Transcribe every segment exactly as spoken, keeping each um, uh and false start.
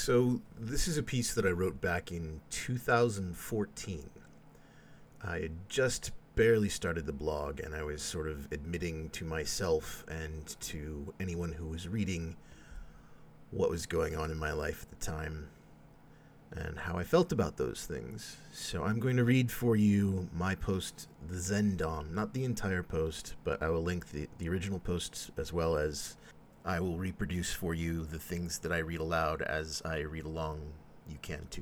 So, this is a piece that I wrote back in two thousand fourteen. I had just barely started the blog, and I was sort of admitting to myself and to anyone who was reading what was going on in my life at the time and how I felt about those things. So I'm going to read for you my post, the Zen Dom, not the entire post, but I will link the, the original posts, as well as I will reproduce for you the things that I read aloud as I read along. You can too.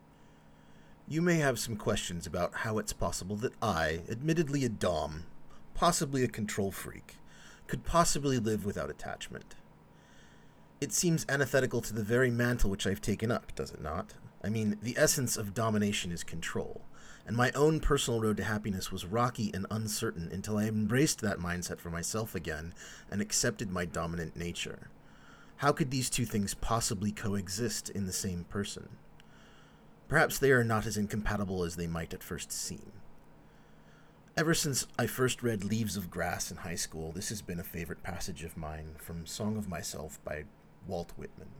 You may have some questions about how it's possible that I, admittedly a Dom, possibly a control freak, could possibly live without attachment. It seems antithetical to the very mantle which I've taken up, does it not? I mean, the essence of domination is control, and my own personal road to happiness was rocky and uncertain until I embraced that mindset for myself again and accepted my dominant nature. How could these two things possibly coexist in the same person? Perhaps they are not as incompatible as they might at first seem. Ever since I first read Leaves of Grass in high school, this has been a favorite passage of mine from Song of Myself by Walt Whitman.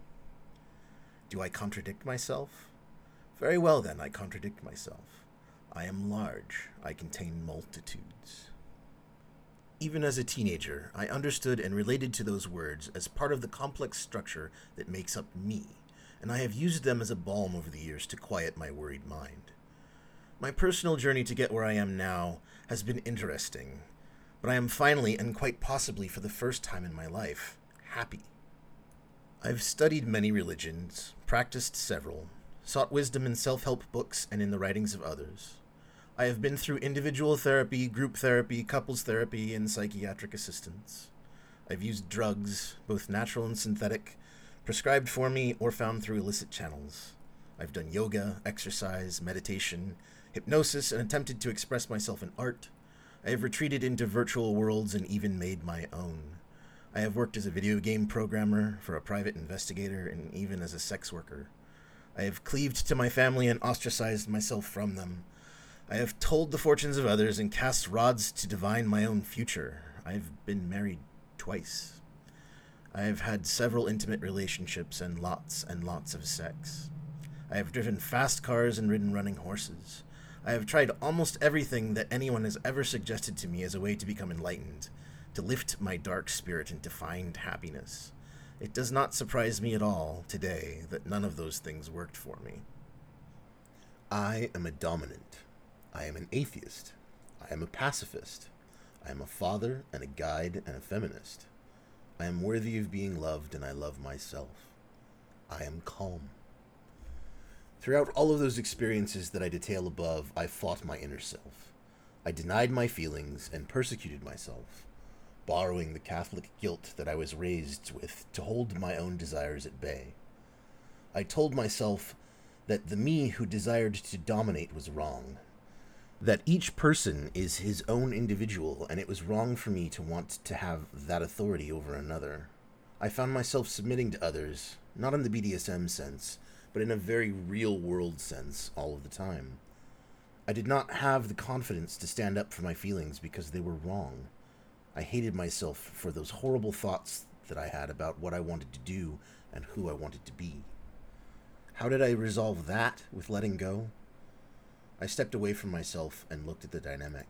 Do I contradict myself? Very well then, I contradict myself. I am large. I contain multitudes. Even as a teenager, I understood and related to those words as part of the complex structure that makes up me, and I have used them as a balm over the years to quiet my worried mind. My personal journey to get where I am now has been interesting, but I am finally, and quite possibly for the first time in my life, happy. I've studied many religions, practiced several, sought wisdom in self-help books and in the writings of others. I have been through individual therapy, group therapy, couples therapy, and psychiatric assistance. I've used drugs, both natural and synthetic, prescribed for me or found through illicit channels. I've done yoga, exercise, meditation, hypnosis, and attempted to express myself in art. I have retreated into virtual worlds and even made my own. I have worked as a video game programmer, for a private investigator, and even as a sex worker. I have cleaved to my family and ostracized myself from them. I have told the fortunes of others and cast rods to divine my own future. I have been married twice. I have had several intimate relationships and lots and lots of sex. I have driven fast cars and ridden running horses. I have tried almost everything that anyone has ever suggested to me as a way to become enlightened, to lift my dark spirit and to find happiness. It does not surprise me at all today that none of those things worked for me. I am a dominant. I am an atheist. I am a pacifist. I am a father and a guide and a feminist. I am worthy of being loved, and I love myself. I am calm. Throughout all of those experiences that I detail above, I fought my inner self. I denied my feelings and persecuted myself, borrowing the Catholic guilt that I was raised with to hold my own desires at bay. I told myself that the me who desired to dominate was wrong, that each person is his own individual, and it was wrong for me to want to have that authority over another. I found myself submitting to others, not in the B D S M sense, but in a very real-world sense all of the time. I did not have the confidence to stand up for my feelings because they were wrong. I hated myself for those horrible thoughts that I had about what I wanted to do and who I wanted to be. How did I resolve that with letting go? I stepped away from myself and looked at the dynamic.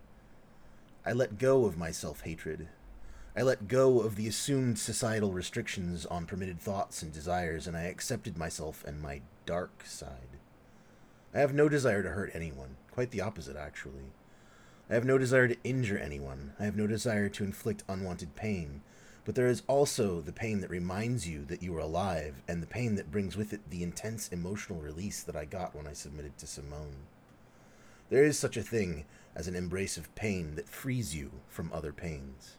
I let go of my self-hatred. I let go of the assumed societal restrictions on permitted thoughts and desires, and I accepted myself and my dark side. I have no desire to hurt anyone. Quite the opposite, actually. I have no desire to injure anyone. I have no desire to inflict unwanted pain. But there is also the pain that reminds you that you are alive, and the pain that brings with it the intense emotional release that I got when I submitted to Simone. There is such a thing as an embrace of pain that frees you from other pains.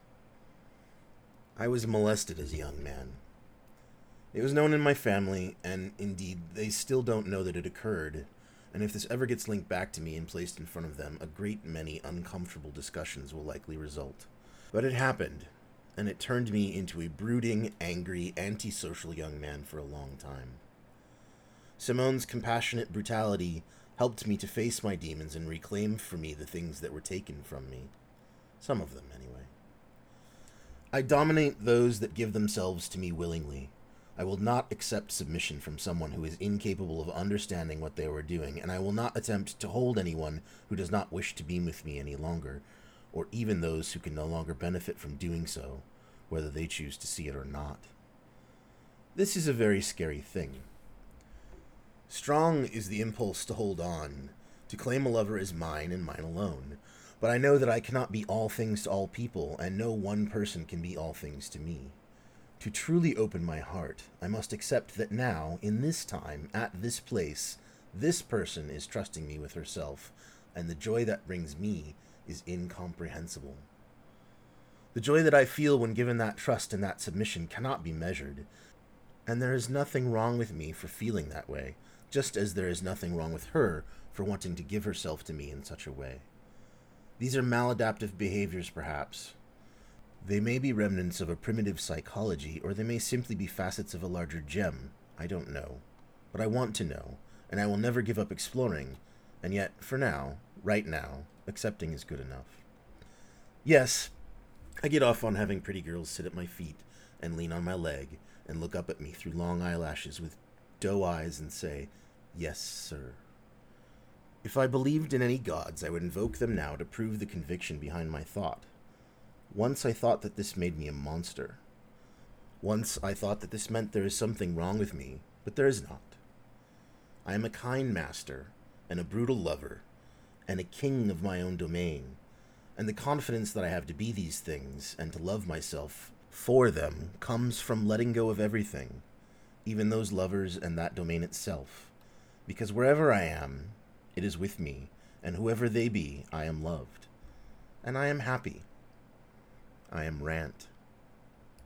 I was molested as a young man. It was known in my family, and indeed, they still don't know that it occurred, and if this ever gets linked back to me and placed in front of them, a great many uncomfortable discussions will likely result. But it happened, and it turned me into a brooding, angry, antisocial young man for a long time. Simone's compassionate brutality helped me to face my demons and reclaim for me the things that were taken from me. Some of them, anyway. I dominate those that give themselves to me willingly. I will not accept submission from someone who is incapable of understanding what they were doing, and I will not attempt to hold anyone who does not wish to be with me any longer, or even those who can no longer benefit from doing so, whether they choose to see it or not. This is a very scary thing. Strong is the impulse to hold on, to claim a lover as mine and mine alone, but I know that I cannot be all things to all people, and no one person can be all things to me. To truly open my heart, I must accept that now, in this time, at this place, this person is trusting me with herself, and the joy that brings me is incomprehensible. The joy that I feel when given that trust and that submission cannot be measured, and there is nothing wrong with me for feeling that way, just as there is nothing wrong with her for wanting to give herself to me in such a way. These are maladaptive behaviors, perhaps. They may be remnants of a primitive psychology, or they may simply be facets of a larger gem. I don't know. But I want to know, and I will never give up exploring, and yet, for now, right now, accepting is good enough. Yes, I get off on having pretty girls sit at my feet and lean on my leg and look up at me through long eyelashes with doe eyes and say, "Yes, sir." If I believed in any gods, I would invoke them now to prove the conviction behind my thought. Once I thought that this made me a monster. Once I thought that this meant there is something wrong with me, but there is not. I am a kind master, and a brutal lover, and a king of my own domain, and the confidence that I have to be these things and to love myself for them comes from letting go of everything, even those lovers and that domain itself, because wherever I am, it is with me, and whoever they be, I am loved, and I am happy. I am Rant.